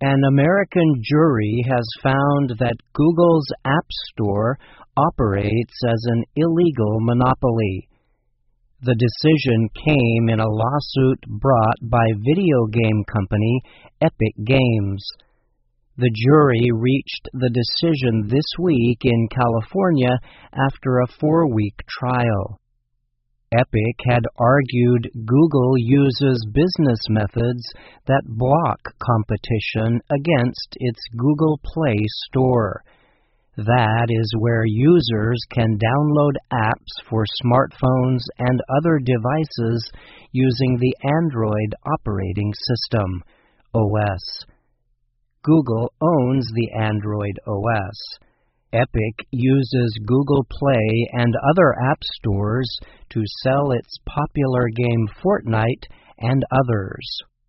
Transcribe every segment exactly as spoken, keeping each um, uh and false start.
An American jury has found that Google's App Store operates as an illegal monopoly. The decision came in a lawsuit brought by video game company Epic Games. The jury reached the decision this week in California after a four-week trial. Epic had argued Google uses business methods that block competition against its Google Play Store. That is where users can download apps for smartphones and other devices using the Android operating system, O S. Google owns the Android O S. Epic uses Google Play and other app stores to sell its popular game Fortnite and others.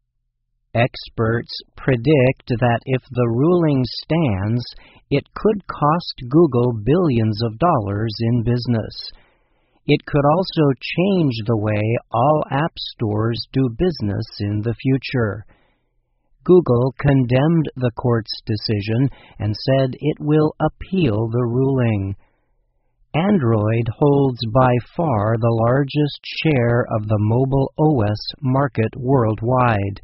Experts predict that if the ruling stands, it could cost Google billions of dollars in business. It could also change the way all app stores do business in the future. Google condemned the court's decision and said it will appeal the ruling. Android holds by far the largest share of the mobile O S market worldwide.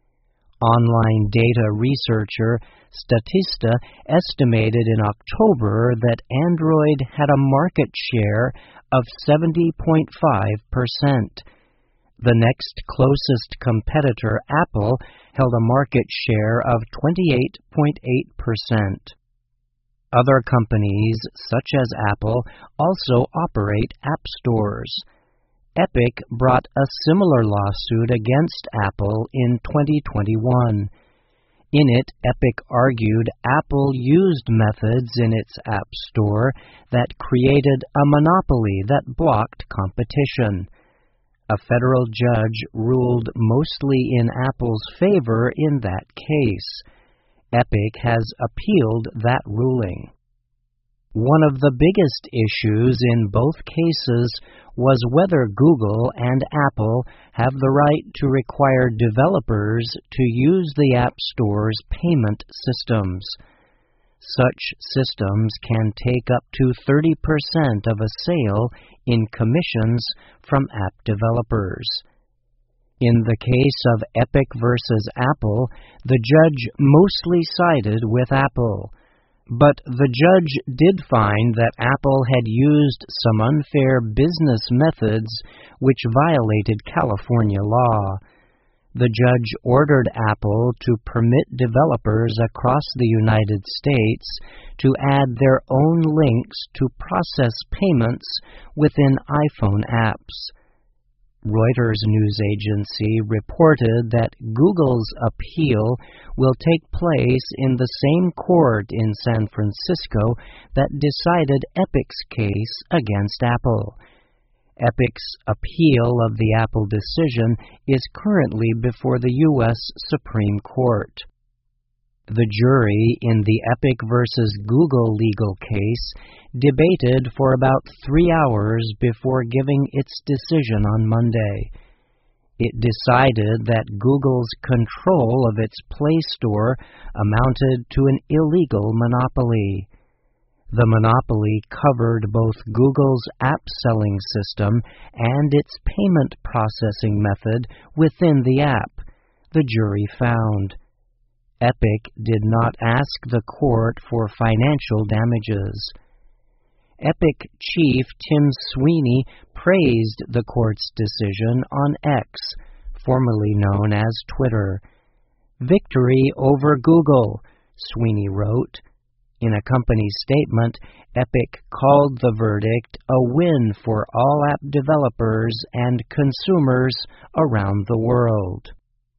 Online data researcher Statista estimated in October that Android had a market share of seventy point five percent. The next closest competitor, Apple, held a market share of twenty-eight point eight percent. Other companies, such as Apple, also operate app stores. Epic brought a similar lawsuit against Apple in twenty twenty-one. In it, Epic argued Apple used methods in its App Store that created a monopoly that blocked competition. A federal judge ruled mostly in Apple's favor in that case. Epic has appealed that ruling. One of the biggest issues in both cases was whether Google and Apple have the right to require developers to use the App Store's payment systems. Such systems can take up to thirty percent of a sale in commissions from app developers. In the case of Epic versus Apple, the judge mostly sided with Apple. But the judge did find that Apple had used some unfair business methods which violated California law. The judge ordered Apple to permit developers across the United States to add their own links to process payments within iPhone apps. Reuters news agency reported that Google's appeal will take place in the same court in San Francisco that decided Epic's case against Apple. Epic's appeal of the Apple decision is currently before the U S Supreme Court. The jury in the Epic versus Google legal case debated for about three hours before giving its decision on Monday. It decided that Google's control of its Play Store amounted to an illegal monopoly. The monopoly covered both Google's app-selling system and its payment processing method within the app, the jury found. Epic did not ask the court for financial damages. Epic chief Tim Sweeney praised the court's decision on X, formerly known as Twitter. "Victory over Google," Sweeney wrote. In a company statement, Epic called the verdict a win for all app developers and consumers around the world.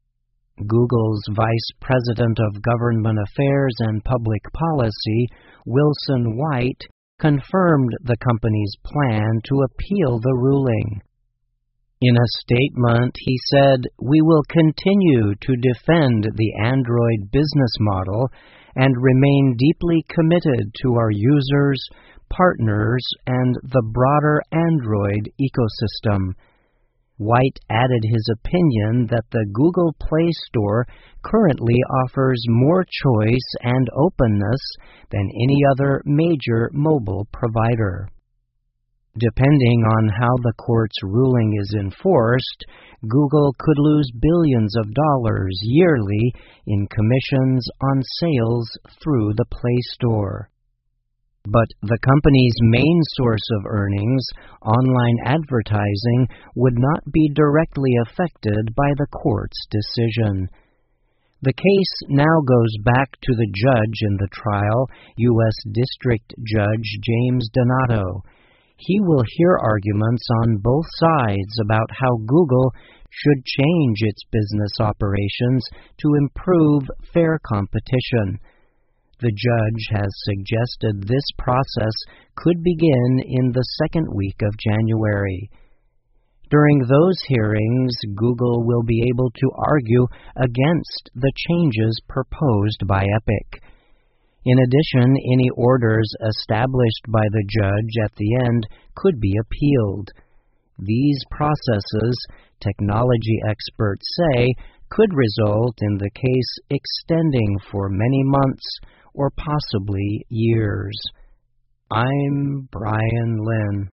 Google's Vice President of Government Affairs and Public Policy, Wilson White, confirmed the company's plan to appeal the ruling. In a statement, he said, "We will continue to defend the Android business model and remain deeply committed to our users, partners, and the broader Android ecosystem. White added his opinion that the Google Play Store currently offers more choice and openness than any other major mobile provider. Depending on how the court's ruling is enforced, Google could lose billions of dollars yearly in commissions on sales through the Play Store. But the company's main source of earnings, online advertising, would not be directly affected by the court's decision. The case now goes back to the judge in the trial, U S District Judge James Donato. He will hear arguments on both sides about how Google should change its business operations to improve fair competition. The judge has suggested this process could begin in the second week of January. During those hearings, Google will be able to argue against the changes proposed by Epic. In addition, any orders established by the judge at the end could be appealed. These processes, technology experts say, could result in the case extending for many months or possibly years. I'm Brian Lynn.